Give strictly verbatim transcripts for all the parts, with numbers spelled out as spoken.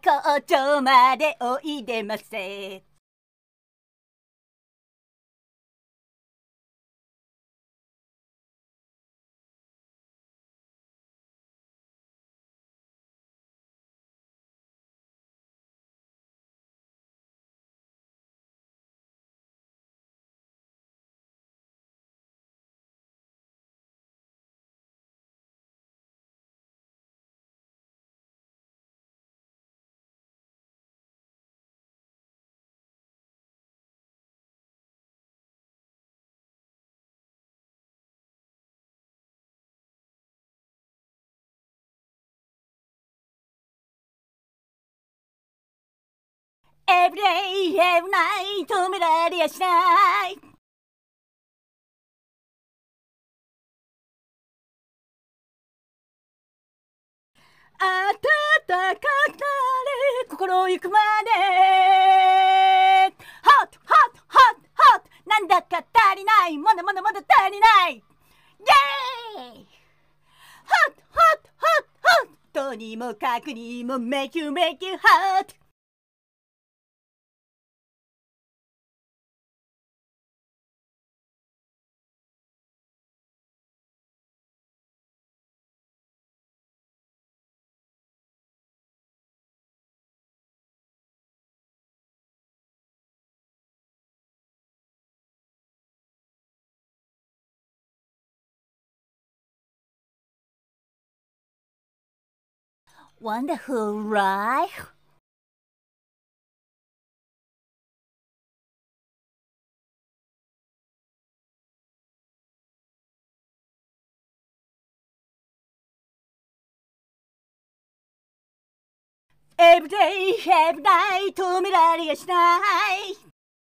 工場までおいでませ。エブリデイエブナイ止められやしない。暖かくなれ心ゆくまで。ホットホットホットホットなんだか足りない、まだまだまだ足りない。イェーイ。ホットホットホットホットとにもかくにも make you make you hot。Wonderful, right? Every day, every night 止められやしない。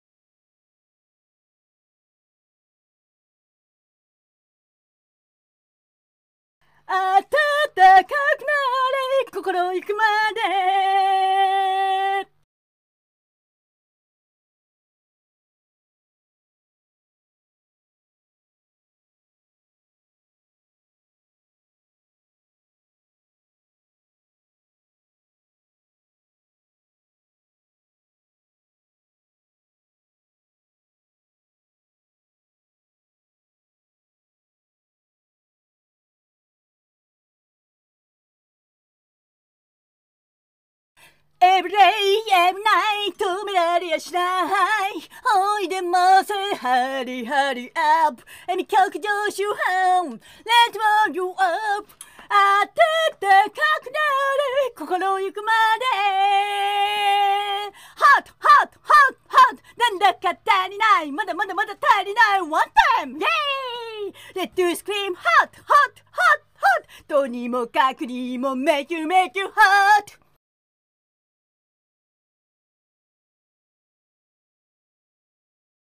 暖かくなれ心ゆくまで。Every day, every night 止められやしない。おいでませ、ハリハリアップ。えみ曲上周半 Let's roll you up。暖かくなれ心ゆくまで。Hot, hot, hot, hot なんだか足りない、まだまだまだ足りない。One time, yay! Let's do scream hot, hot, hot, hot とにもかくにも make you make you hot。